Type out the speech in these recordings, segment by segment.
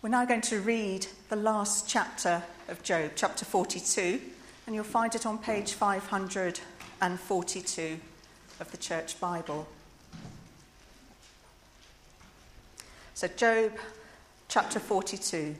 We're now going to read the last chapter of Job, chapter 42, and you'll find it on page 542 of the Church Bible. So Job, chapter 42.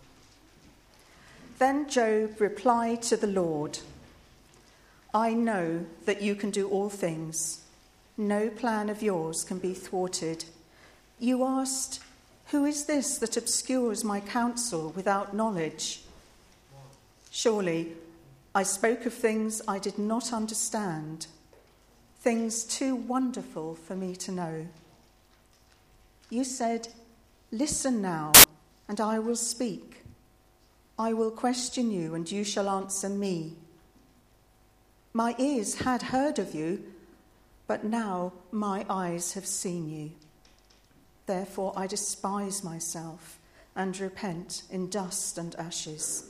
Then Job replied to the Lord, I know that you can do all things. No plan of yours can be thwarted. You asked, who is this that obscures my counsel without knowledge? Surely I spoke of things I did not understand, things too wonderful for me to know. You said, listen now, and I will speak. I will question you, and you shall answer me. My ears had heard of you, but now my eyes have seen you. Therefore I despise myself and repent in dust and ashes.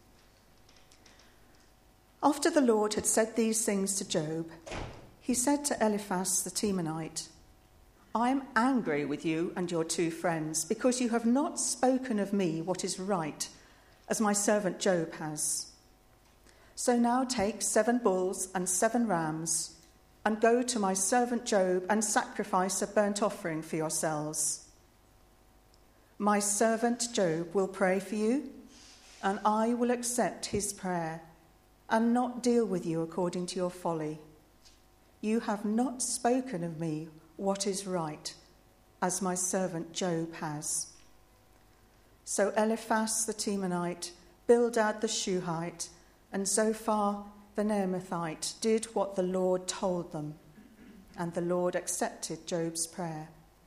After the Lord had said these things to Job, he said to Eliphaz the Temanite, I am angry with you and your two friends, because you have not spoken of me what is right, as my servant Job has. So now take 7 bulls and 7 rams, and go to my servant Job and sacrifice a burnt offering for yourselves. My servant Job will pray for you, and I will accept his prayer, and not deal with you according to your folly. You have not spoken of me what is right, as my servant Job has. So Eliphaz the Temanite, Bildad the Shuhite, and Zophar the Naamathite did what the Lord told them, and the Lord accepted Job's prayer.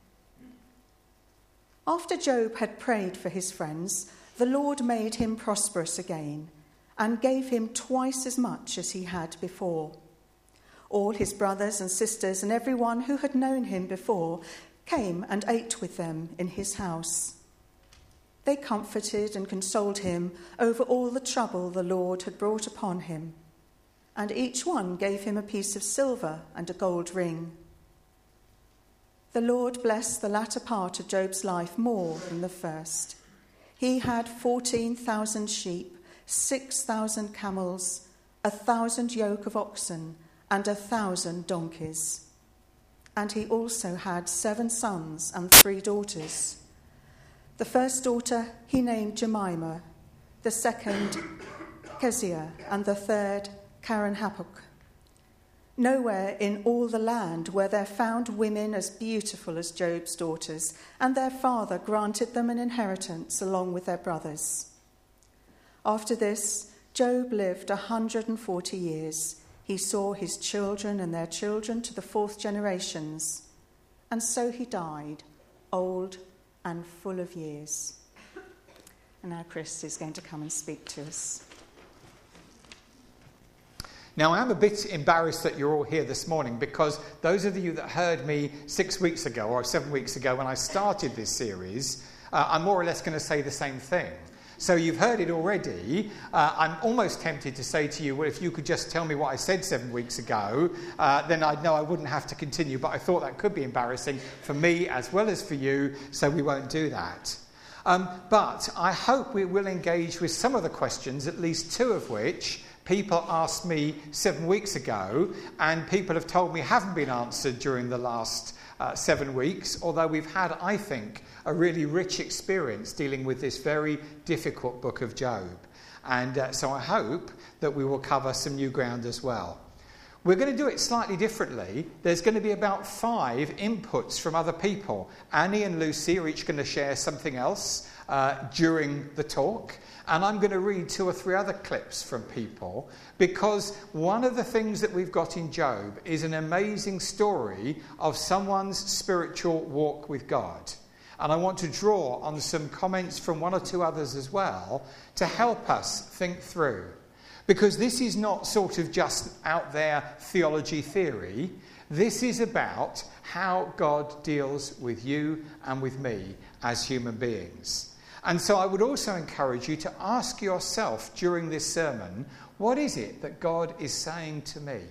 After Job had prayed for his friends, the Lord made him prosperous again, and gave him twice as much as he had before. All his brothers and sisters and everyone who had known him before came and ate with them in his house. They comforted and consoled him over all the trouble the Lord had brought upon him, and each one gave him a piece of silver and a gold ring. The Lord blessed the latter part of Job's life more than the first. He had 14,000 sheep, 6,000 camels, 1,000 yoke of oxen, and 1,000 donkeys. And he also had 7 sons and 3 daughters. The first daughter he named Jemimah, the second Keziah, and the third Karen-Happuch. Nowhere in all the land were there found women as beautiful as Job's daughters, and their father granted them an inheritance along with their brothers. After this, Job lived 140 years. He saw his children and their children to the 4th generations, and so he died, old and full of years. And now Chris is going to come and speak to us. Now, I'm a bit embarrassed that you're all here this morning, because those of you that heard me 6 weeks ago or 7 weeks ago when I started this series, I'm more or less going to say the same thing. So you've heard it already. I'm almost tempted to say to you, well, if you could just tell me what I said 7 weeks ago, then I'd know I wouldn't have to continue. But I thought that could be embarrassing for me as well as for you, so we won't do that. But I hope we will engage with some of the questions, at least 2 of which people asked me 7 weeks ago, and people have told me haven't been answered during the last 7 weeks, although we've had, I think, a really rich experience dealing with this very difficult book of Job. And so I hope that we will cover some new ground as well. We're going to do it slightly differently. There's going to be about 5 inputs from other people. Annie and Lucy are each going to share something else during the talk. And I'm going to read 2 or 3 other clips from people, because one of the things that we've got in Job is an amazing story of someone's spiritual walk with God. And I want to draw on some comments from 1 or 2 others as well to help us think through. Because this is not sort of just out there theology theory. This is about how God deals with you and with me as human beings. And so I would also encourage you to ask yourself during this sermon, what is it that God is saying to me?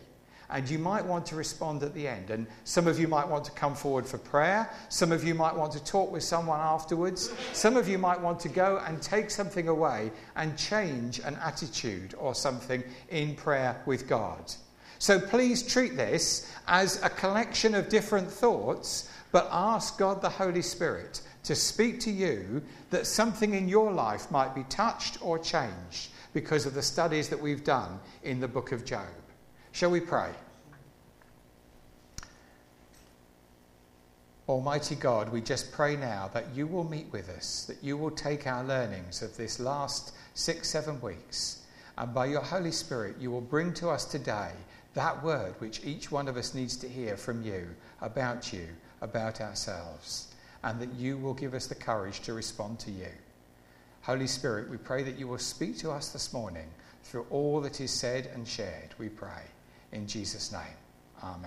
And you might want to respond at the end. And some of you might want to come forward for prayer. Some of you might want to talk with someone afterwards. Some of you might want to go and take something away and change an attitude or something in prayer with God. So please treat this as a collection of different thoughts, but ask God the Holy Spirit to speak to you that something in your life might be touched or changed because of the studies that we've done in the book of Job. Shall we pray? Almighty God, we just pray now that you will meet with us, that you will take our learnings of this last 6-7 weeks, and by your Holy Spirit you will bring to us today that word which each one of us needs to hear from you, about ourselves, and that you will give us the courage to respond to you. Holy Spirit, we pray that you will speak to us this morning through all that is said and shared, we pray. In Jesus' name, amen.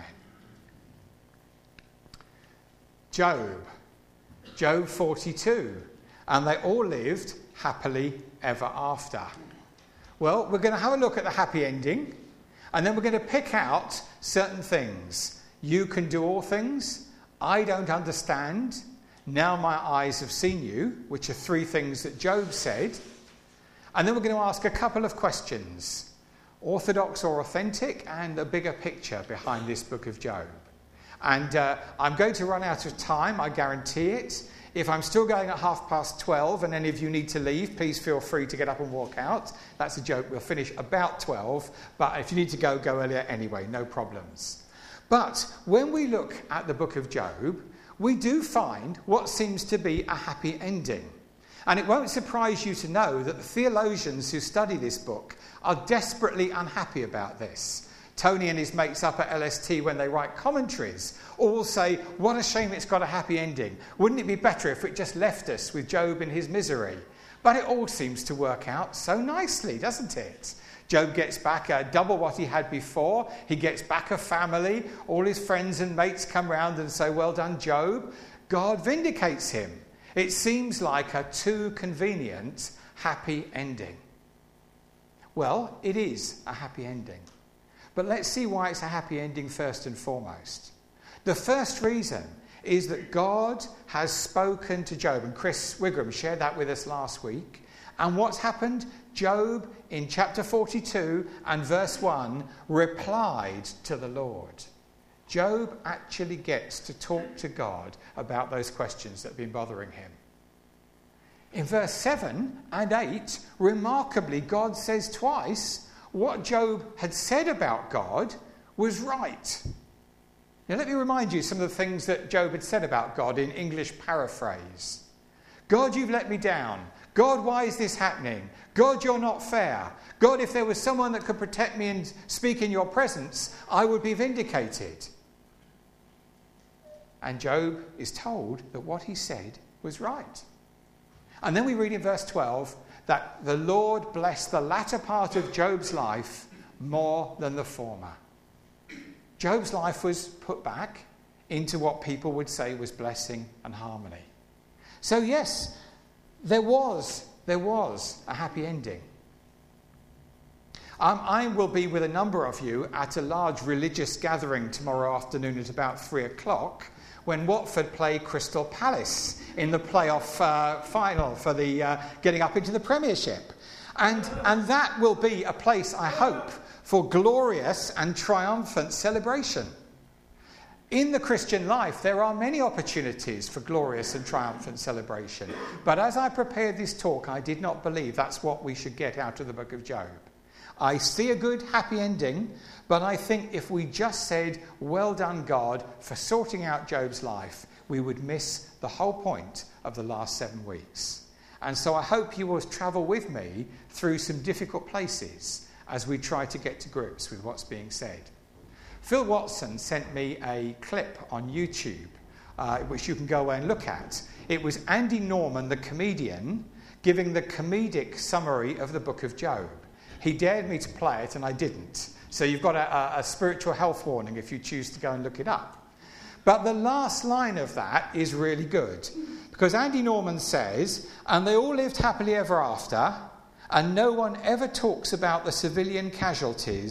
Job 42. And they all lived happily ever after. Well, we're going to have a look at the happy ending, and then we're going to pick out certain things. You can do all things. I don't understand. Now my eyes have seen you, which are 3 things that Job said. And then we're going to ask a couple of questions. Orthodox or authentic, and a bigger picture behind this book of Job. And I'm going to run out of time, I guarantee it. If I'm still going at 12:30 and any of you need to leave, please feel free to get up and walk out. That's a joke. We'll finish about 12. But if you need to go earlier anyway, no problems. But when we look at the book of Job, we do find what seems to be a happy ending. And it won't surprise you to know that the theologians who study this book are desperately unhappy about this. Tony and his mates up at LST, when they write commentaries, all say, what a shame it's got a happy ending. Wouldn't it be better if it just left us with Job in his misery? But it all seems to work out so nicely, doesn't it? Job gets back double what he had before. He gets back a family. All his friends and mates come round and say, well done, Job. God vindicates him. It seems like a too convenient happy ending. Well, it is a happy ending. But let's see why it's a happy ending first and foremost. The first reason is that God has spoken to Job. And Chris Wigram shared that with us last week. And what's happened? Job, in chapter 42 and verse 1, replied to the Lord. Job actually gets to talk to God about those questions that have been bothering him. In verse 7 and 8, remarkably, God says twice what Job had said about God was right. Now, let me remind you some of the things that Job had said about God in English paraphrase. God, you've let me down. God, why is this happening? God, you're not fair. God, if there was someone that could protect me and speak in your presence, I would be vindicated. And Job is told that what he said was right. And then we read in verse 12 that the Lord blessed the latter part of Job's life more than the former. Job's life was put back into what people would say was blessing and harmony. So yes, there was a happy ending. I will be with a number of you at a large religious gathering tomorrow afternoon at about 3:00 when Watford play Crystal Palace in the playoff final for the getting up into the Premiership. And that will be a place, I hope, for glorious and triumphant celebration. In the Christian life, there are many opportunities for glorious and triumphant celebration. But as I prepared this talk, I did not believe that's what we should get out of the book of Job. I see a good, happy ending, but I think if we just said, well done, God, for sorting out Job's life, we would miss the whole point of the last 7 weeks. And so I hope you will travel with me through some difficult places as we try to get to grips with what's being said. Phil Watson sent me a clip on YouTube, which you can go away and look at. It was Andy Norman, the comedian, giving the comedic summary of the book of Job. He dared me to play it, and I didn't. So you've got a spiritual health warning if you choose to go and look it up. But the last line of that is really good, because Andy Norman says, and they all lived happily ever after, and no one ever talks about the civilian casualties,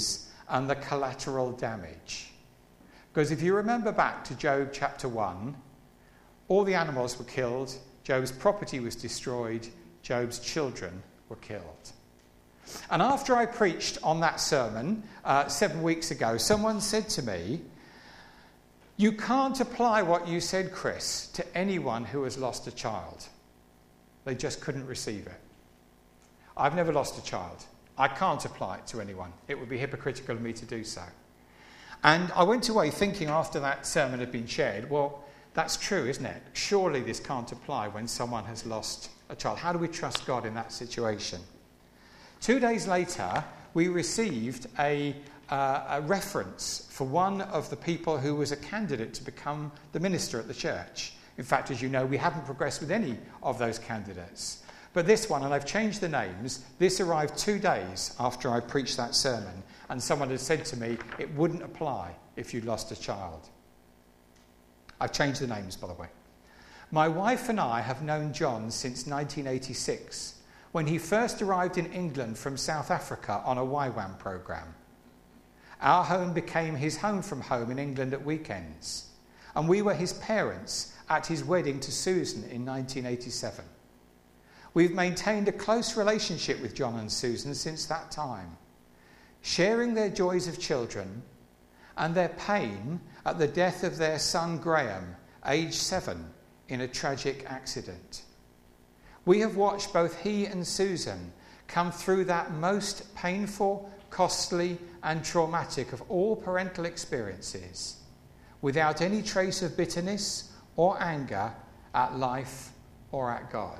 and the collateral damage. Because if you remember back to Job chapter 1, all the animals were killed, Job's property was destroyed, Job's children were killed. And after I preached on that sermon 7 weeks ago, someone said to me, "You can't apply what you said, Chris, to anyone who has lost a child. They just couldn't receive it." I've never lost a child. I can't apply it to anyone. It would be hypocritical of me to do so. And I went away thinking after that sermon had been shared, well, that's true, isn't it? Surely this can't apply when someone has lost a child. How do we trust God in that situation? 2 days later, we received a reference for one of the people who was a candidate to become the minister at the church. In fact, as you know, we haven't progressed with any of those candidates. But this one, and I've changed the names, this arrived 2 days after I preached that sermon, and someone had said to me it wouldn't apply if you'd lost a child. I've changed the names, by the way. My wife and I have known John since 1986, when he first arrived in England from South Africa on a YWAM programme. Our home became his home from home in England at weekends, and we were his parents at his wedding to Susan in 1987. We've maintained a close relationship with John and Susan since that time, sharing their joys of children and their pain at the death of their son Graham, aged 7, in a tragic accident. We have watched both he and Susan come through that most painful, costly and traumatic of all parental experiences without any trace of bitterness or anger at life or at God.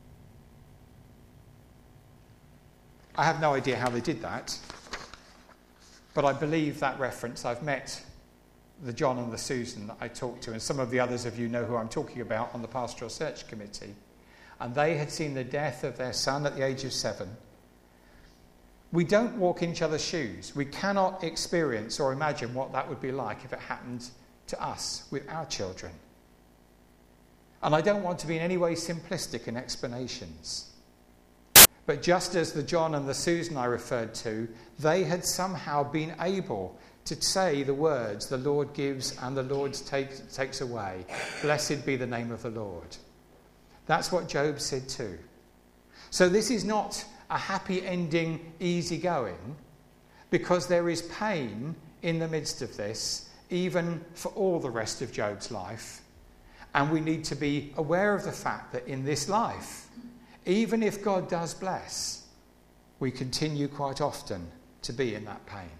I have no idea how they did that, but I believe that reference. I've met the John and the Susan that I talked to, and some of the others of you know who I'm talking about on the Pastoral Search Committee, and they had seen the death of their son at the age of 7. We don't walk in each other's shoes. We cannot experience or imagine what that would be like if it happened to us with our children. And I don't want to be in any way simplistic in explanations. But just as the John and the Susan I referred to, they had somehow been able to say the words, "The Lord gives and the Lord takes away. Blessed be the name of the Lord." That's what Job said too. So this is not a happy ending, easy going, because there is pain in the midst of this, even for all the rest of Job's life. And we need to be aware of the fact that in this life, even if God does bless, we continue quite often to be in that pain.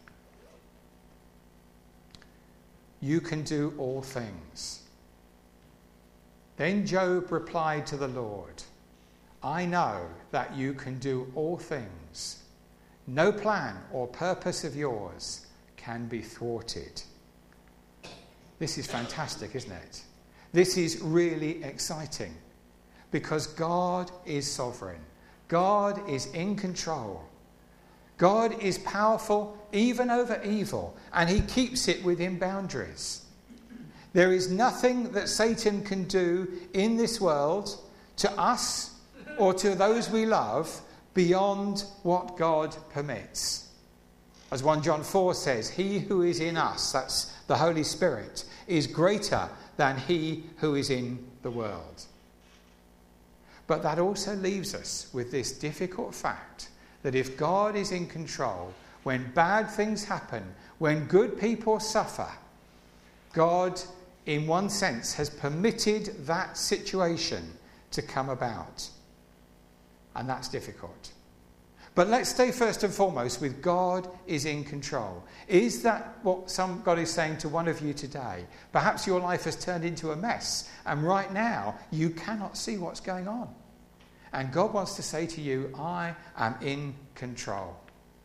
You can do all things. Then Job replied to the Lord, "I know that you can do all things. No plan or purpose of yours can be thwarted." This is fantastic, isn't it? This is really exciting, because God is sovereign. God is in control. God is powerful even over evil, and he keeps it within boundaries. There is nothing that Satan can do in this world to us or to those we love beyond what God permits. As 1 John 4 says, he who is in us, that's the Holy Spirit, is greater than he who is in the world. But that also leaves us with this difficult fact that if God is in control, when bad things happen, when good people suffer, God, in one sense, has permitted that situation to come about. And that's difficult. But let's stay first and foremost with God is in control. Is that what God is saying to one of you today? Perhaps your life has turned into a mess, and right now you cannot see what's going on. And God wants to say to you, I am in control.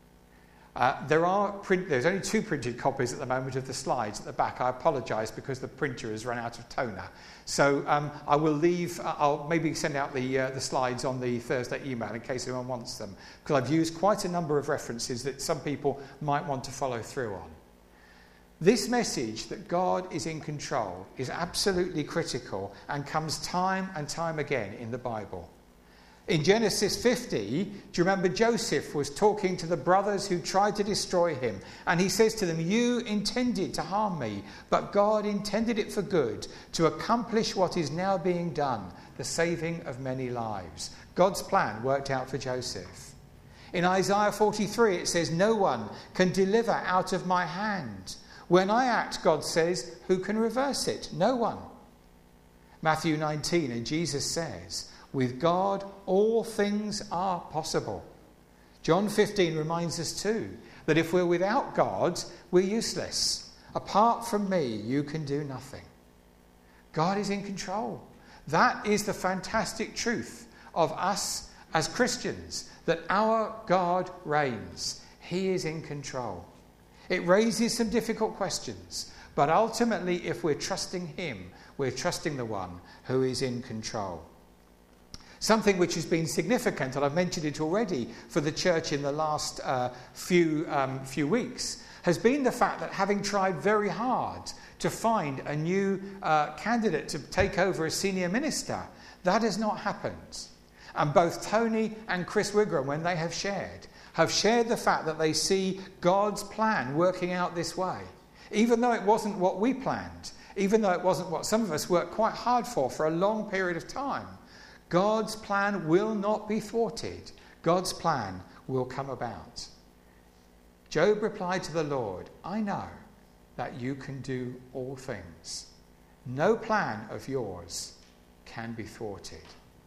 There's only 2 printed copies at the moment of the slides at the back. I apologise because the printer has run out of toner. So I will leave, I'll maybe send out the slides on the Thursday email in case anyone wants them, because I've used quite a number of references that some people might want to follow through on. This message that God is in control is absolutely critical and comes time and time again in the Bible. In Genesis 50, do you remember Joseph was talking to the brothers who tried to destroy him? And he says to them, "You intended to harm me, but God intended it for good, to accomplish what is now being done, the saving of many lives." God's plan worked out for Joseph. In Isaiah 43, it says, "No one can deliver out of my hand. When I act," God says, "who can reverse it? No one." Matthew 19, and Jesus says, "With God, all things are possible." John 15 reminds us too that if we're without God, we're useless. Apart from me, you can do nothing. God is in control. That is the fantastic truth of us as Christians, that our God reigns. He is in control. It raises some difficult questions, but ultimately, if we're trusting him, we're trusting the one who is in control. Something which has been significant, and I've mentioned it already, for the church in the last few weeks, has been the fact that having tried very hard to find a new candidate to take over as senior minister, that has not happened. And both Tony and Chris Wigram, when they have shared the fact that they see God's plan working out this way. Even though it wasn't what we planned, even though it wasn't what some of us worked quite hard for a long period of time, God's plan will not be thwarted. God's plan will come about. Job replied to the Lord, "I know that you can do all things. No plan of yours can be thwarted."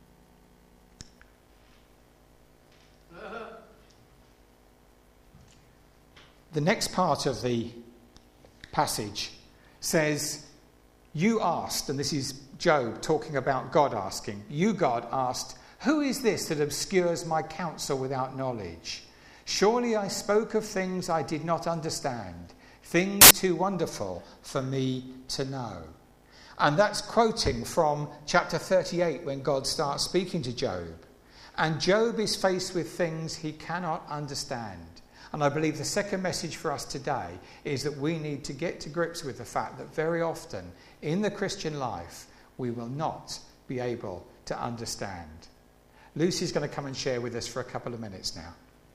The next part of the passage says, "You asked," and this is Job talking about God asking, "You, God, asked, 'Who is this that obscures my counsel without knowledge? Surely I spoke of things I did not understand, things too wonderful for me to know.'" And that's quoting from chapter 38 when God starts speaking to Job. And Job is faced with things he cannot understand. And I believe the second message for us today is that we need to get to grips with the fact that very often in the Christian life, we will not be able to understand. Lucy's going to come and share with us for a couple of minutes now.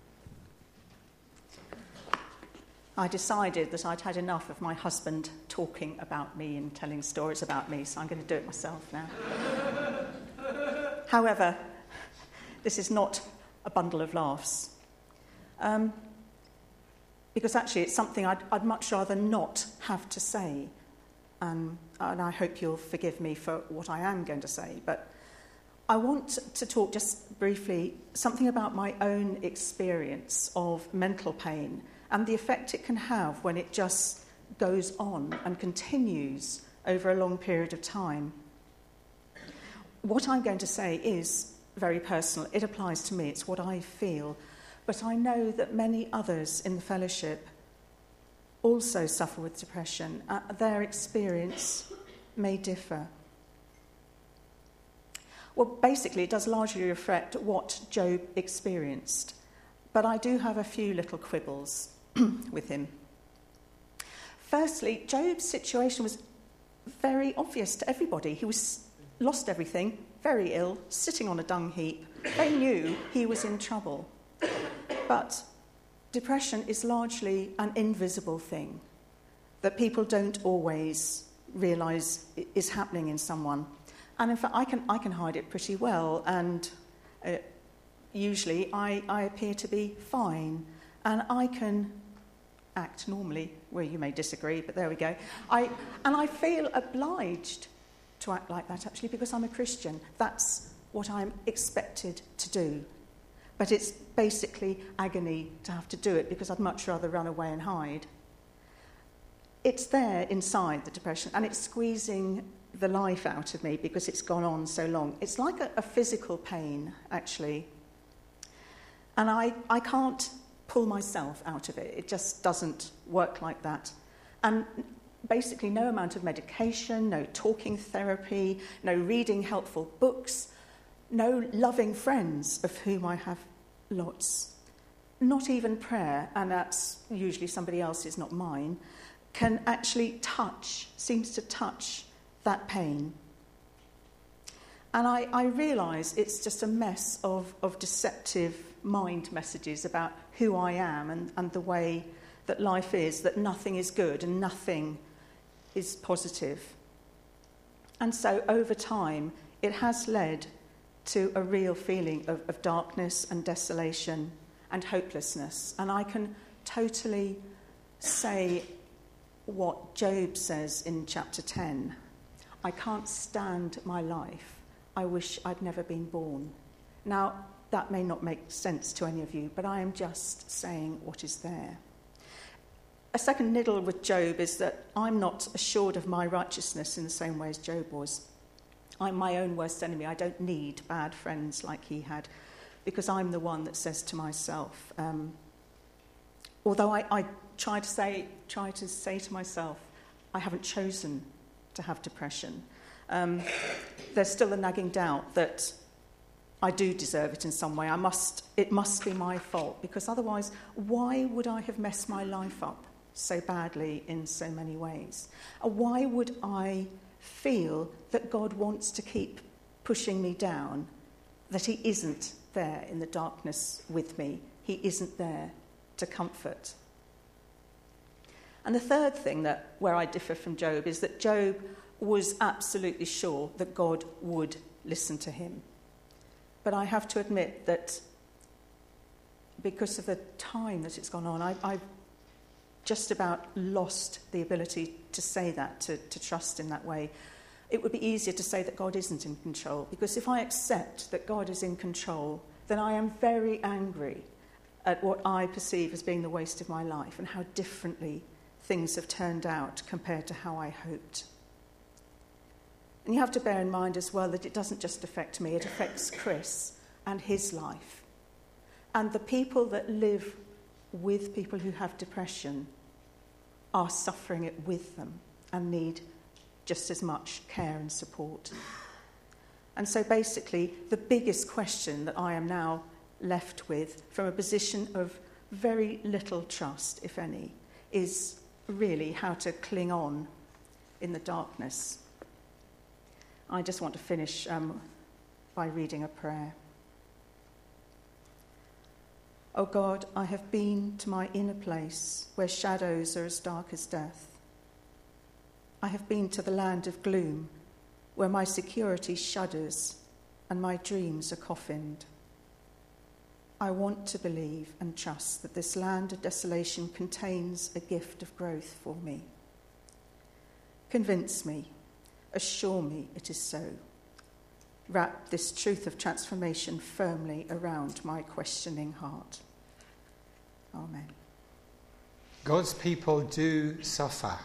I decided that I'd had enough of my husband talking about me and telling stories about me, so I'm going to do it myself now. However, this is not a bundle of laughs. Because actually it's something I'd much rather not have to say. And I hope you'll forgive me for what I am going to say. But I want to talk just briefly something about my own experience of mental pain and the effect it can have when it just goes on and continues over a long period of time. What I'm going to say is very personal. It applies to me. It's what I feel. But I know that many others in the fellowship also suffer with depression. Their experience may differ. Well, basically, it does largely reflect what Job experienced. But I do have a few little quibbles with him. Firstly, Job's situation was very obvious to everybody. He was lost everything, very ill, sitting on a dung heap. They knew he was in trouble. But depression is largely an invisible thing that people don't always realise is happening in someone. And in fact, I can hide it pretty well, and usually I appear to be fine, and I can act normally, where you may disagree, but there we go. I feel obliged to act like that, actually, because I'm a Christian. That's what I'm expected to do. But it's basically agony to have to do it, because I'd much rather run away and hide. It's there inside, the depression, and it's squeezing the life out of me because it's gone on so long. It's like a physical pain, actually. And I can't pull myself out of it. It just doesn't work like that. And basically no amount of medication, no talking therapy, no reading helpful books, no loving friends, of whom I have lots, not even prayer, and that's usually somebody else's, not mine, can actually seems to touch that pain. And I realise it's just a mess of deceptive mind messages about who I am and the way that life is, that nothing is good and nothing is positive. And so over time, it has led to a real feeling of darkness and desolation and hopelessness. And I can totally say what Job says in chapter 10. I can't stand my life. I wish I'd never been born. Now, that may not make sense to any of you, but I am just saying what is there. A second niddle with Job is that I'm not assured of my righteousness in the same way as Job was. I'm my own worst enemy. I don't need bad friends like he had, because I'm the one that says to myself, although I try to say to myself, I haven't chosen to have depression, there's still a nagging doubt that I do deserve it in some way. It must be my fault, because otherwise, why would I have messed my life up so badly in so many ways? Why would I feel that God wants to keep pushing me down, that he isn't there in the darkness with me, he isn't there to comfort? And the third thing where I differ from Job is that Job was absolutely sure that God would listen to him. But I have to admit that because of the time that it's gone on, I've just about lost the ability to say that, to trust in that way. It would be easier to say that God isn't in control, because if I accept that God is in control, then I am very angry at what I perceive as being the waste of my life and how differently things have turned out compared to how I hoped. And you have to bear in mind as well that it doesn't just affect me, it affects Chris and his life. And the people that live with people who have depression are suffering it with them and need just as much care and support. And so basically, the biggest question that I am now left with, from a position of very little trust, if any, is really how to cling on in the darkness. I just want to finish by reading a prayer. O God, I have been to my inner place where shadows are as dark as death. I have been to the land of gloom where my security shudders and my dreams are coffined. I want to believe and trust that this land of desolation contains a gift of growth for me. Convince me, assure me it is so. Wrap this truth of transformation firmly around my questioning heart. Amen. God's people do suffer.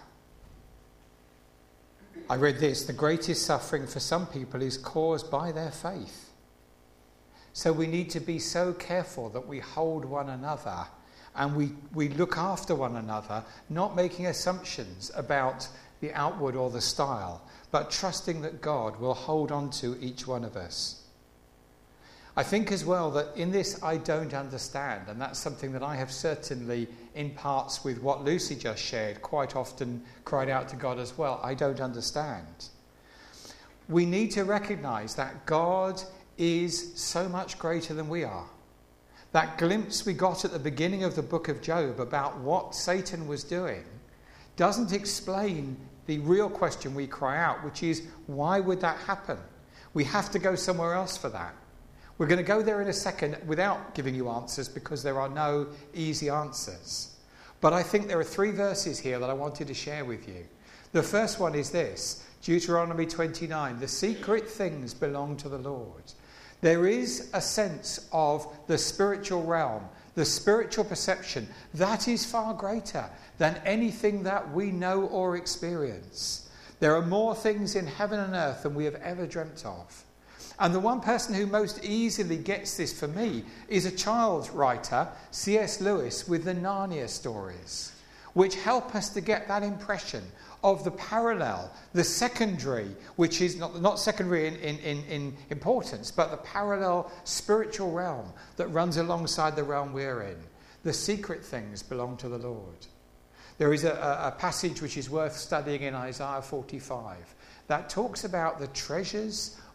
I read this: the greatest suffering for some people is caused by their faith. So we need to be so careful that we hold one another and we look after one another, not making assumptions about the outward or the style, but trusting that God will hold on to each one of us. I think as well that in this I don't understand, and that's something that I have certainly, in parts with what Lucy just shared, quite often cried out to God as well. I don't understand. We need to recognise that God is so much greater than we are. That glimpse we got at the beginning of the book of Job about what Satan was doing doesn't explain the real question we cry out, which is, why would that happen? We have to go somewhere else for that. We're going to go there in a second without giving you answers, because there are no easy answers. But I think there are 3 verses here that I wanted to share with you. The first one is this, Deuteronomy 29, the secret things belong to the Lord. There is a sense of the spiritual realm, the spiritual perception, that is far greater than anything that we know or experience. There are more things in heaven and earth than we have ever dreamt of. And the one person who most easily gets this for me is a child writer, C.S. Lewis, with the Narnia stories, which help us to get that impression of the parallel, the secondary, which is not secondary in importance, but the parallel spiritual realm that runs alongside the realm we're in. The secret things belong to the Lord. There is a passage which is worth studying in Isaiah 45 that talks about the treasures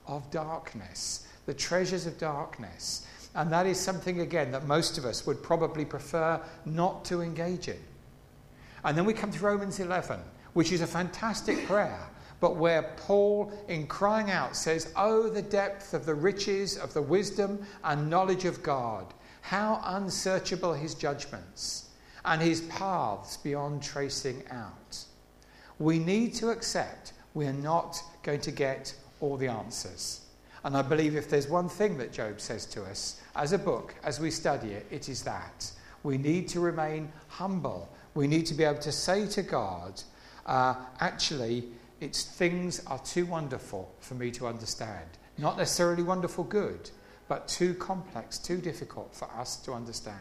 of darkness, the treasures of darkness. And that is something, again, that most of us would probably prefer not to engage in. And then we come to Romans 11, which is a fantastic prayer, but where Paul, in crying out, says, "Oh, the depth of the riches of the wisdom and knowledge of God, how unsearchable his judgments and his paths beyond tracing out." We need to accept we are not going to get all the answers. And I believe if there's one thing that Job says to us as a book, as we study it, it is that we need to remain humble. We need to be able to say to God, actually, things are too wonderful for me to understand. Not necessarily wonderful good, but too complex, too difficult for us to understand.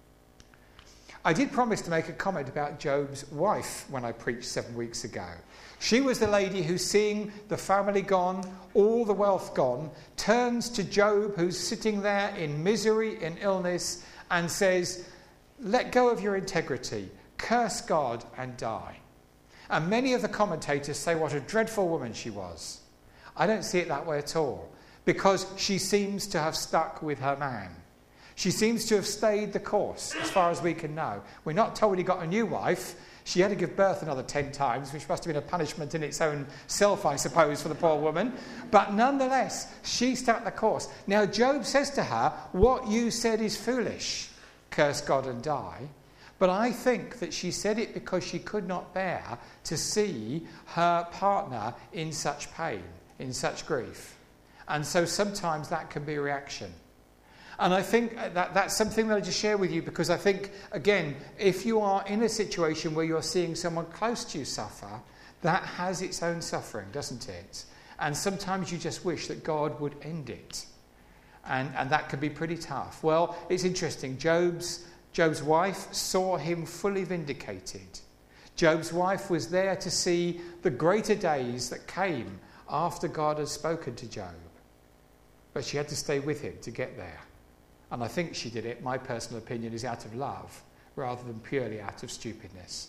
I did promise to make a comment about Job's wife when I preached 7 weeks ago. She was the lady who, seeing the family gone, all the wealth gone, turns to Job, who's sitting there in misery, in illness, and says, "Let go of your integrity, curse God and die." And many of the commentators say what a dreadful woman she was. I don't see it that way at all, because she seems to have stuck with her man. She seems to have stayed the course, as far as we can know. We're not told he got a new wife. She had to give birth another 10 times, which must have been a punishment in its own self, I suppose, for the poor woman. But nonetheless, she stuck the course. Now, Job says to her, "What you said is foolish. Curse God and die." But I think that she said it because she could not bear to see her partner in such pain, in such grief. And so sometimes that can be a reaction. And I think that's something that I just share with you, because I think, again, if you are in a situation where you're seeing someone close to you suffer, that has its own suffering, doesn't it? And sometimes you just wish that God would end it. And that can be pretty tough. Well, it's interesting. Job's wife saw him fully vindicated. Job's wife was there to see the greater days that came after God had spoken to Job. But she had to stay with him to get there. And I think she did it, my personal opinion, is out of love rather than purely out of stupidness.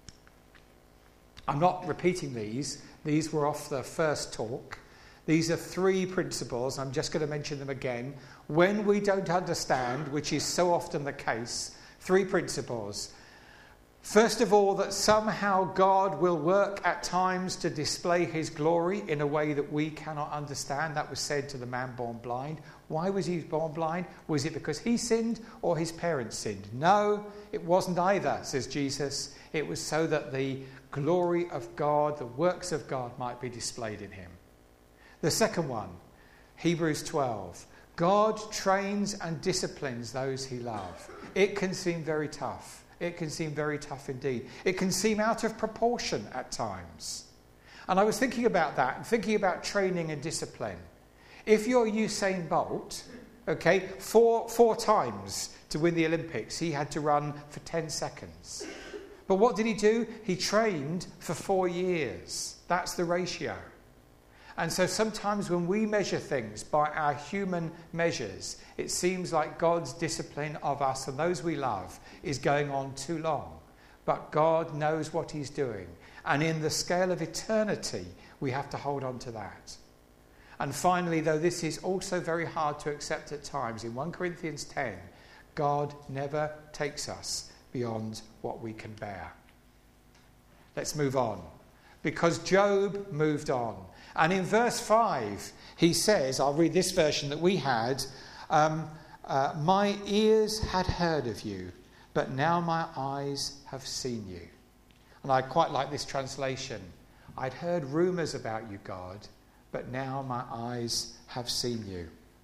I'm not repeating these. These were off the first talk. These are 3 principles. I'm just going to mention them again. When we don't understand, which is so often the case, 3 principles. First of all, that somehow God will work at times to display his glory in a way that we cannot understand. That was said to the man born blind. Why was he born blind? Was it because he sinned or his parents sinned? No, it wasn't either, says Jesus. It was so that the glory of God, the works of God, might be displayed in him. The second one, Hebrews 12. God trains and disciplines those he loves. It can seem very tough. It can seem very tough indeed. It can seem out of proportion at times. And I was thinking about that, and thinking about training and discipline. If you're Usain Bolt, okay, four times to win the Olympics, he had to run for 10 seconds. But what did he do? He trained for 4 years. That's the ratio. And so sometimes when we measure things by our human measures, it seems like God's discipline of us and those we love is going on too long. But God knows what he's doing. And in the scale of eternity, we have to hold on to that. And finally, though this is also very hard to accept at times, in 1 Corinthians 10, God never takes us beyond what we can bear. Let's move on. Because Job moved on. And in verse 5, he says, I'll read this version that we had, my ears had heard of you, but now my eyes have seen you. And I quite like this translation. I'd heard rumours about you, God, but now my eyes have seen you.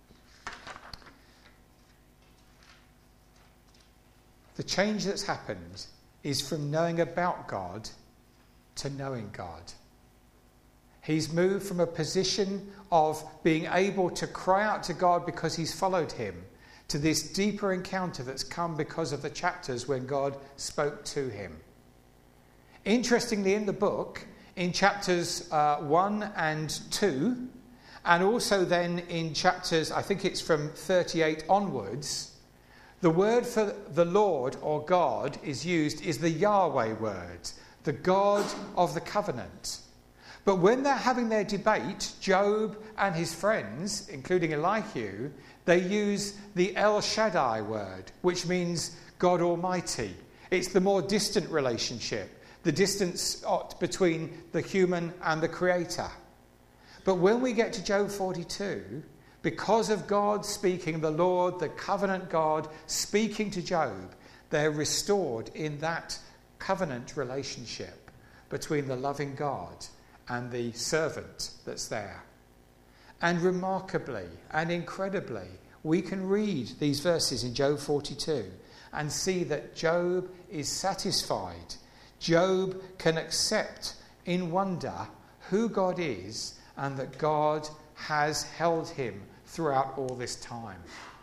The change that's happened is from knowing about God to knowing God. He's moved from a position of being able to cry out to God because he's followed him to this deeper encounter that's come because of the chapters when God spoke to him. Interestingly, in the book, in chapters 1 and 2, and also then in chapters, I think it's from 38 onwards, the word for the Lord or God is used is the Yahweh word, the God of the covenant. But when they're having their debate, Job and his friends, including Elihu, they use the El Shaddai word, which means God Almighty. It's the more distant relationship, the distance between the human and the Creator. But when we get to Job 42, because of God speaking, the Lord, the covenant God, speaking to Job, they're restored in that covenant relationship between the loving God and the servant that's there. And remarkably and incredibly, we can read these verses in Job 42 and see that Job is satisfied. Job can accept in wonder who God is and that God has held him throughout all this time.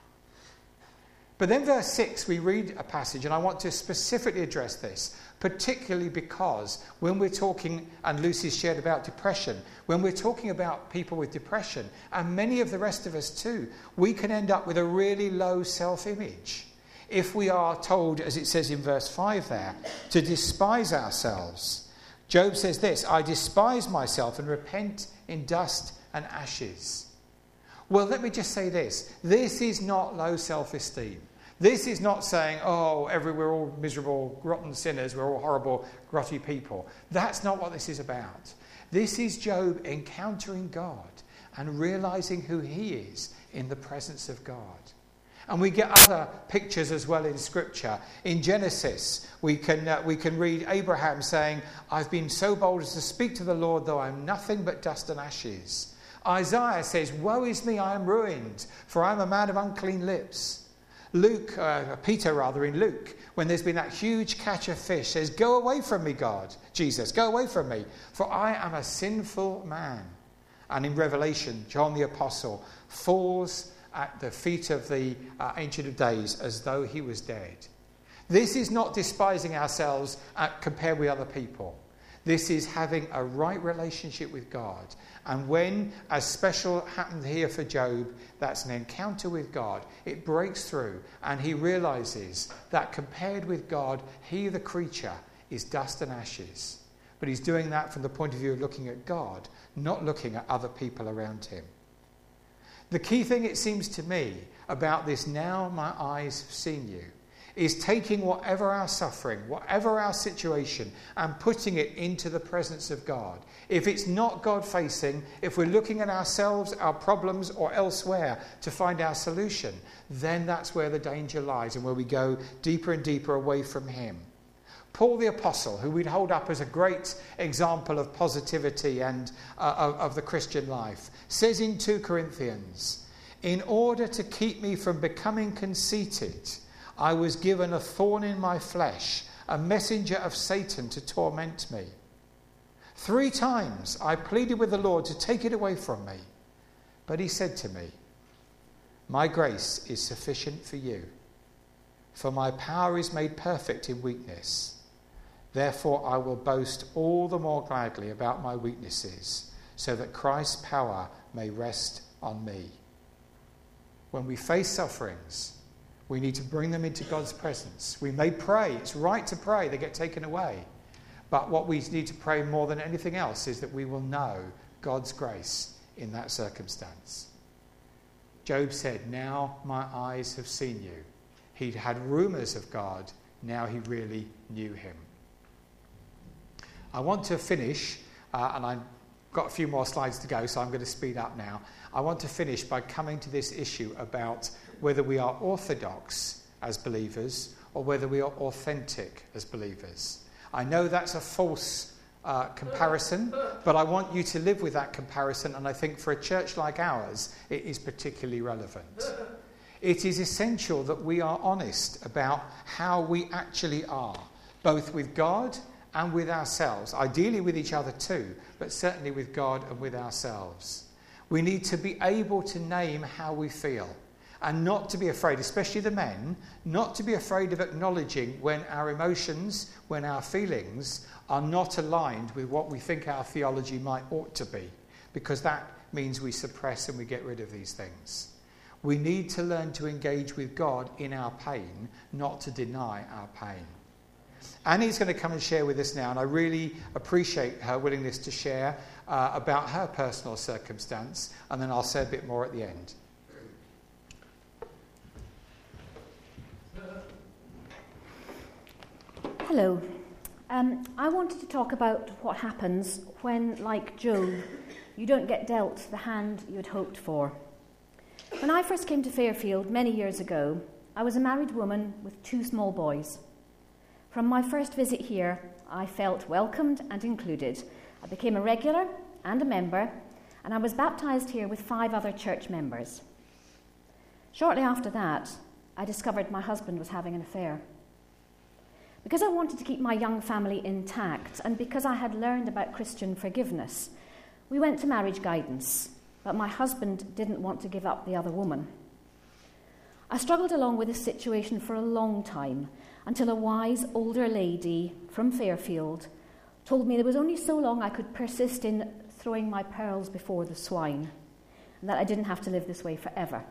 But then verse 6, we read a passage, and I want to specifically address this, particularly because when we're talking, and Lucy's shared about depression, when we're talking about people with depression, and many of the rest of us too, we can end up with a really low self-image if we are told, as it says in verse 5 there, to despise ourselves. Job says this, I despise myself and repent in dust and ashes. Well, let me just say this. This is not low self-esteem. This is not saying, we're all miserable, rotten sinners, we're all horrible, grotty people. That's not what this is about. This is Job encountering God and realizing who he is in the presence of God. And we get other pictures as well in Scripture. In Genesis, we can read Abraham saying, I've been so bold as to speak to the Lord, though I'm nothing but dust and ashes. Isaiah says, woe is me, I am ruined, for I am a man of unclean lips. Peter in Luke, when there's been that huge catch of fish, says, go away from me, God, Jesus, go away from me, for I am a sinful man. And in Revelation, John the Apostle falls at the feet of the Ancient of Days as though he was dead. This is not despising ourselves compared with other people. This is having a right relationship with God. And when, as special happened here for Job, that's an encounter with God, it breaks through and he realizes that compared with God, he, the creature, is dust and ashes. But he's doing that from the point of view of looking at God, not looking at other people around him. The key thing, it seems to me, about this now my eyes have seen you, is taking whatever our suffering, whatever our situation, and putting it into the presence of God. If it's not God-facing, if we're looking at ourselves, our problems, or elsewhere to find our solution, then that's where the danger lies and where we go deeper and deeper away from him. Paul the Apostle, who we'd hold up as a great example of positivity and of the Christian life, says in 2 Corinthians, in order to keep me from becoming conceited, I was given a thorn in my flesh, a messenger of Satan to torment me. 3 times I pleaded with the Lord to take it away from me. But he said to me, my grace is sufficient for you, for my power is made perfect in weakness. Therefore I will boast all the more gladly about my weaknesses, so that Christ's power may rest on me. When we face sufferings, we need to bring them into God's presence. We may pray. It's right to pray. They get taken away. But what we need to pray more than anything else is that we will know God's grace in that circumstance. Job said, now my eyes have seen you. He'd had rumours of God. Now he really knew him. I want to finish, and I've got a few more slides to go, so I'm going to speed up now. I want to finish by coming to this issue about whether we are orthodox as believers or whether we are authentic as believers. I know that's a false comparison, but I want you to live with that comparison, and I think for a church like ours, it is particularly relevant. It is essential that we are honest about how we actually are, both with God and with ourselves, ideally with each other too, but certainly with God and with ourselves. We need to be able to name how we feel and not to be afraid, especially the men, not to be afraid of acknowledging when our emotions, when our feelings are not aligned with what we think our theology ought to be, because that means we suppress and we get rid of these things. We need to learn to engage with God in our pain, not to deny our pain. Annie's going to come and share with us now, and I really appreciate her willingness to share about her personal circumstance, and then I'll say a bit more at the end. Hello. I wanted to talk about what happens when, like Job, you don't get dealt the hand you had hoped for. When I first came to Fairfield many years ago, I was a married woman with 2 small boys. From my first visit here, I felt welcomed and included. I became a regular and a member, and I was baptised here with 5 other church members. Shortly after that, I discovered my husband was having an affair. Because I wanted to keep my young family intact, and because I had learned about Christian forgiveness, we went to marriage guidance, but my husband didn't want to give up the other woman. I struggled along with this situation for a long time, until a wise older lady from Fairfield told me there was only so long I could persist in throwing my pearls before the swine, and that I didn't have to live this way forever.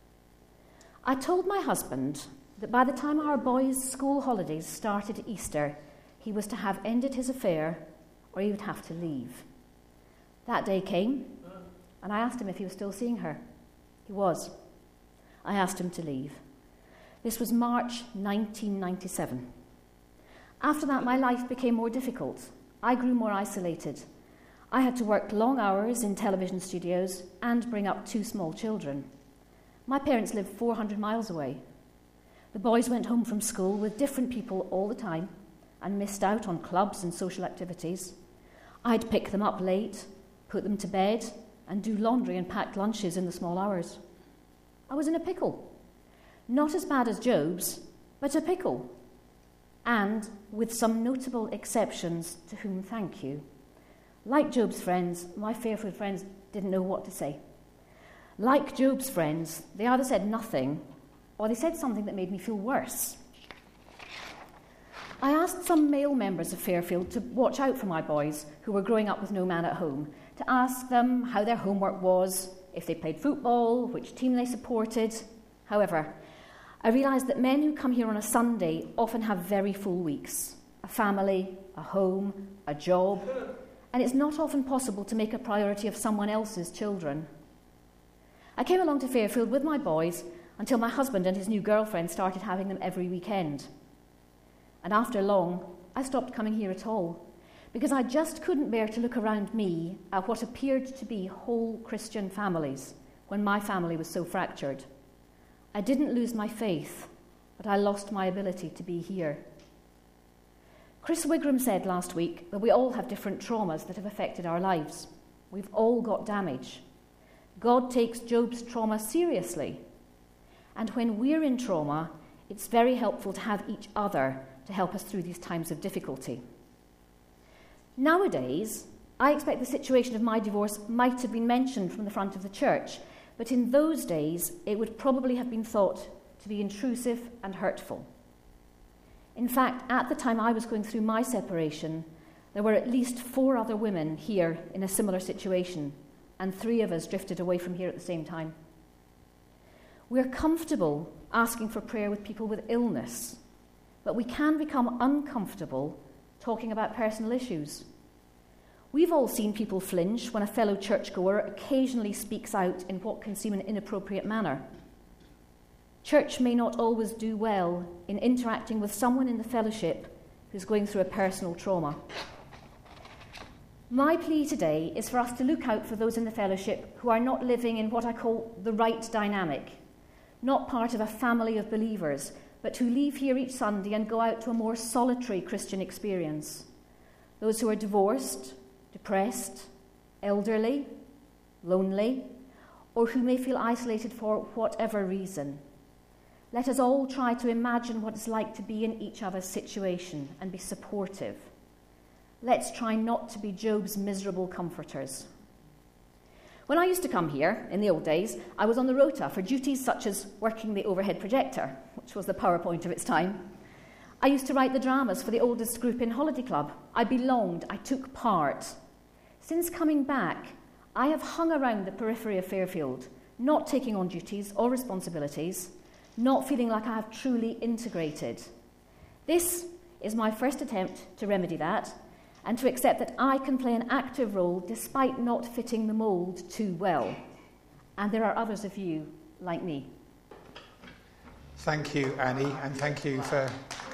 I told my husband that by the time our boys' school holidays started at Easter, he was to have ended his affair or he would have to leave. That day came, and I asked him if he was still seeing her. He was. I asked him to leave. This was March 1997. After that, my life became more difficult. I grew more isolated. I had to work long hours in television studios and bring up 2 small children. My parents lived 400 miles away. The boys went home from school with different people all the time and missed out on clubs and social activities. I'd pick them up late, put them to bed, and do laundry and pack lunches in the small hours. I was in a pickle. Not as bad as Job's, but a pickle. And with some notable exceptions, to whom thank you. Like Job's friends, my Fairfield friends didn't know what to say. Like Job's friends, they either said nothing, or they said something that made me feel worse. I asked some male members of Fairfield to watch out for my boys, who were growing up with no man at home, to ask them how their homework was, if they played football, which team they supported. However, I realised that men who come here on a Sunday often have very full weeks, a family, a home, a job, and it's not often possible to make a priority of someone else's children. I came along to Fairfield with my boys until my husband and his new girlfriend started having them every weekend. And after long, I stopped coming here at all, because I just couldn't bear to look around me at what appeared to be whole Christian families when my family was so fractured. I didn't lose my faith, but I lost my ability to be here. Chris Wigram said last week that we all have different traumas that have affected our lives. We've all got damage. God takes Job's trauma seriously. And when we're in trauma, it's very helpful to have each other to help us through these times of difficulty. Nowadays, I expect the situation of my divorce might have been mentioned from the front of the church, but in those days, it would probably have been thought to be intrusive and hurtful. In fact, at the time I was going through my separation, there were at least 4 other women here in a similar situation, and 3 of us drifted away from here at the same time. We're comfortable asking for prayer with people with illness, but we can become uncomfortable talking about personal issues. We've all seen people flinch when a fellow churchgoer occasionally speaks out in what can seem an inappropriate manner. Church may not always do well in interacting with someone in the fellowship who's going through a personal trauma. My plea today is for us to look out for those in the fellowship who are not living in what I call the right dynamic, not part of a family of believers, but who leave here each Sunday and go out to a more solitary Christian experience. Those who are divorced, depressed, elderly, lonely, or who may feel isolated for whatever reason. Let us all try to imagine what it's like to be in each other's situation and be supportive. Let's try not to be Job's miserable comforters. When I used to come here, in the old days, I was on the rota for duties such as working the overhead projector, which was the PowerPoint of its time. I used to write the dramas for the oldest group in Holiday Club. I belonged, I took part. Since coming back, I have hung around the periphery of Fairfield, not taking on duties or responsibilities, not feeling like I have truly integrated. This is my first attempt to remedy that and to accept that I can play an active role despite not fitting the mould too well. And there are others of you like me. Thank you, Annie, and thank you for...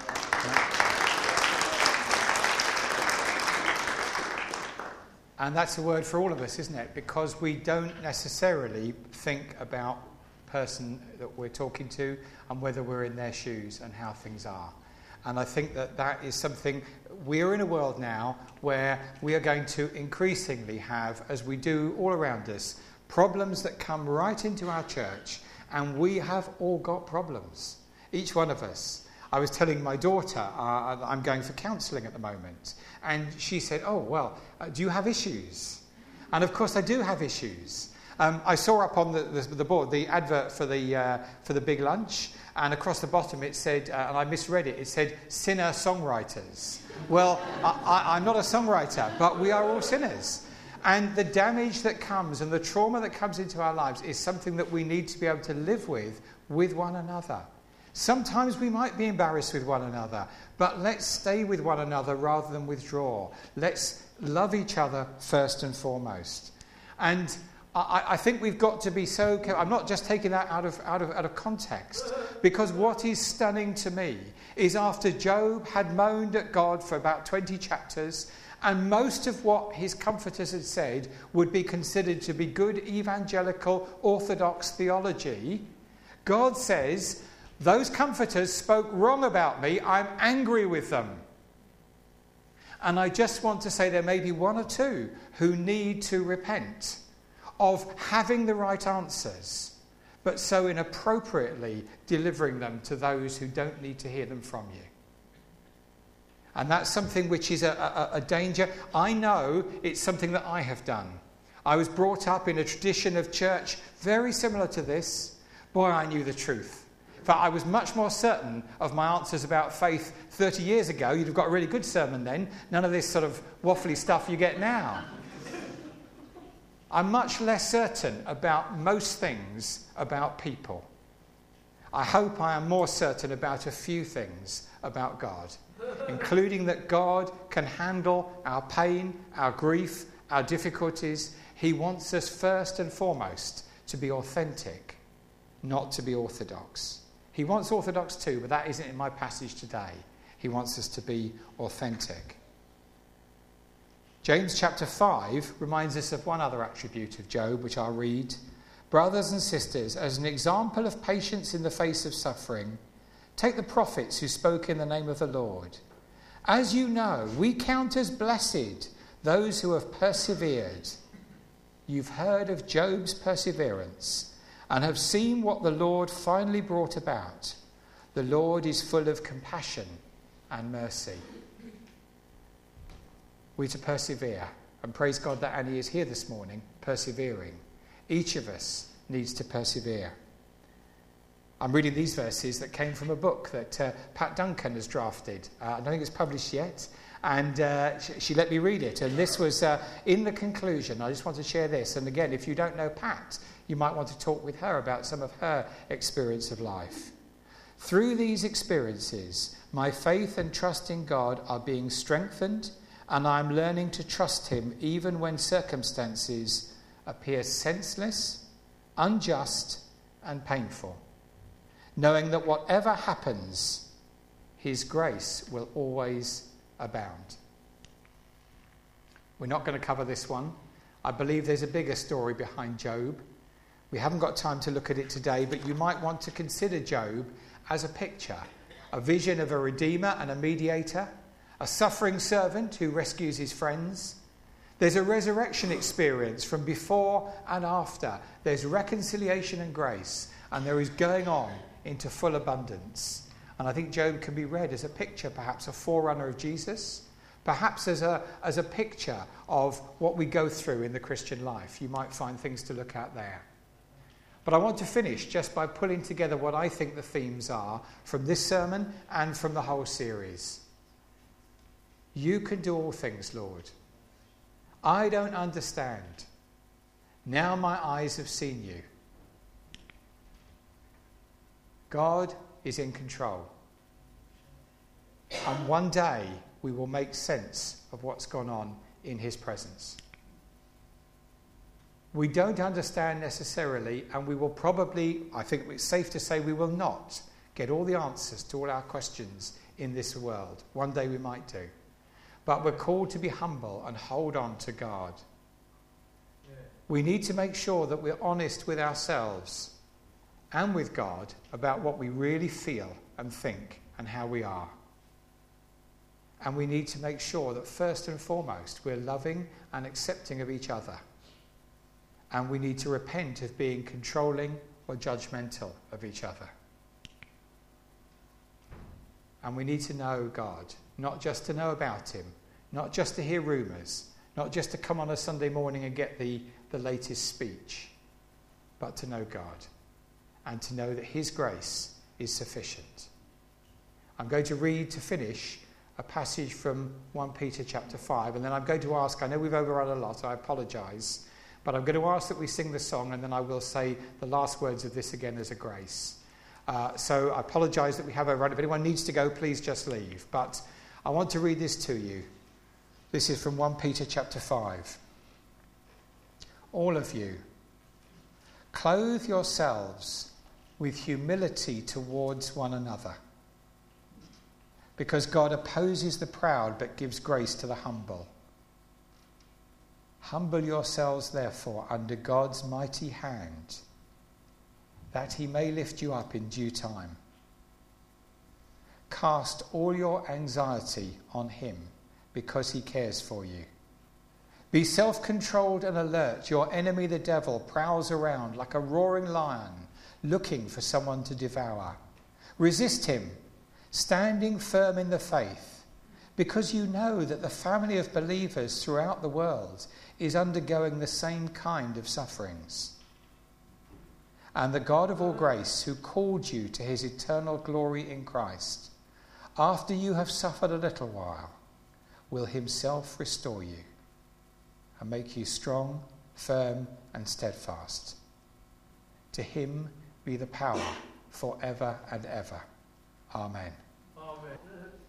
And that's a word for all of us, isn't it? Because we don't necessarily think about the person that we're talking to and whether we're in their shoes and how things are. And I think that is something... We're in a world now where we are going to increasingly have, as we do all around us, problems that come right into our church, and we have all got problems, each one of us. I was telling my daughter, I'm going for counselling at the moment, and she said, do you have issues? And of course I do have issues. I saw up on the board the advert for the big lunch, and across the bottom it said, and I misread it, it said sinner songwriters. Well, I'm not a songwriter, but we are all sinners. And the damage that comes and the trauma that comes into our lives is something that we need to be able to live with one another. Sometimes we might be embarrassed with one another, but let's stay with one another rather than withdraw. Let's love each other first and foremost. And I think we've got to be so careful. I'm not just taking that out of context, because what is stunning to me is after Job had moaned at God for about 20 chapters, and most of what his comforters had said would be considered to be good evangelical orthodox theology, God says, those comforters spoke wrong about me. I'm angry with them. And I just want to say there may be one or two who need to repent of having the right answers, but so inappropriately delivering them to those who don't need to hear them from you. And that's something which is a danger. I know it's something that I have done. I was brought up in a tradition of church very similar to this. Boy, I knew the truth. In fact, I was much more certain of my answers about faith 30 years ago. You'd have got a really good sermon then. None of this sort of waffly stuff you get now. I'm much less certain about most things about people. I hope I am more certain about a few things about God, including that God can handle our pain, our grief, our difficulties. He wants us first and foremost to be authentic, not to be orthodox. He wants orthodox too, but that isn't in my passage today. He wants us to be authentic. James chapter 5 reminds us of one other attribute of Job, which I'll read. Brothers and sisters, as an example of patience in the face of suffering, take the prophets who spoke in the name of the Lord. As you know, we count as blessed those who have persevered. You've heard of Job's perseverance and have seen what the Lord finally brought about. The Lord is full of compassion and mercy. We're to persevere, and praise God that Annie is here this morning, persevering. Each of us needs to persevere. I'm reading these verses that came from a book that Pat Duncan has drafted. I don't think it's published yet, and she let me read it. And this was in the conclusion. I just want to share this. And again, if you don't know Pat, you might want to talk with her about some of her experience of life. Through these experiences, my faith and trust in God are being strengthened, and I'm learning to trust him even when circumstances appear senseless, unjust, and painful, knowing that whatever happens, his grace will always abound. We're not going to cover this one. I believe there's a bigger story behind Job. We haven't got time to look at it today, but you might want to consider Job as a picture, a vision of a redeemer and a mediator, a suffering servant who rescues his friends. There's a resurrection experience from before and after. There's reconciliation and grace, and there is going on into full abundance. And I think Job can be read as a picture, perhaps a forerunner of Jesus, perhaps as a picture of what we go through in the Christian life. You might find things to look at there. But I want to finish just by pulling together what I think the themes are from this sermon and from the whole series. You can do all things, Lord. I don't understand. Now my eyes have seen you. God is in control. And one day we will make sense of what's gone on in his presence. We don't understand necessarily, and we will probably, I think it's safe to say, we will not get all the answers to all our questions in this world. One day we might do. But we're called to be humble and hold on to God. We need to make sure that we're honest with ourselves and with God about what we really feel and think and how we are. And we need to make sure that first and foremost we're loving and accepting of each other. And we need to repent of being controlling or judgmental of each other. And we need to know God, not just to know about him, not just to hear rumours, not just to come on a Sunday morning and get the latest speech, but to know God and to know that his grace is sufficient. I'm going to read to finish a passage from 1 Peter chapter 5, and then I'm going to ask, I know we've overrun a lot, I apologise, but I'm going to ask that we sing the song, and then I will say the last words of this again as a grace. So I apologise that we have overrun. If anyone needs to go, please just leave. But I want to read this to you. This is from 1 Peter chapter 5. All of you, clothe yourselves with humility towards one another, because God opposes the proud but gives grace to the humble. Humble yourselves, therefore, under God's mighty hand, that he may lift you up in due time. Cast all your anxiety on him, because he cares for you. Be self-controlled and alert. Your enemy, the devil, prowls around like a roaring lion, looking for someone to devour. Resist him, standing firm in the faith, because you know that the family of believers throughout the world is undergoing the same kind of sufferings. And the God of all grace, who called you to his eternal glory in Christ, after you have suffered a little while, will himself restore you and make you strong, firm, and steadfast. To him be the power forever and ever. Amen. Amen.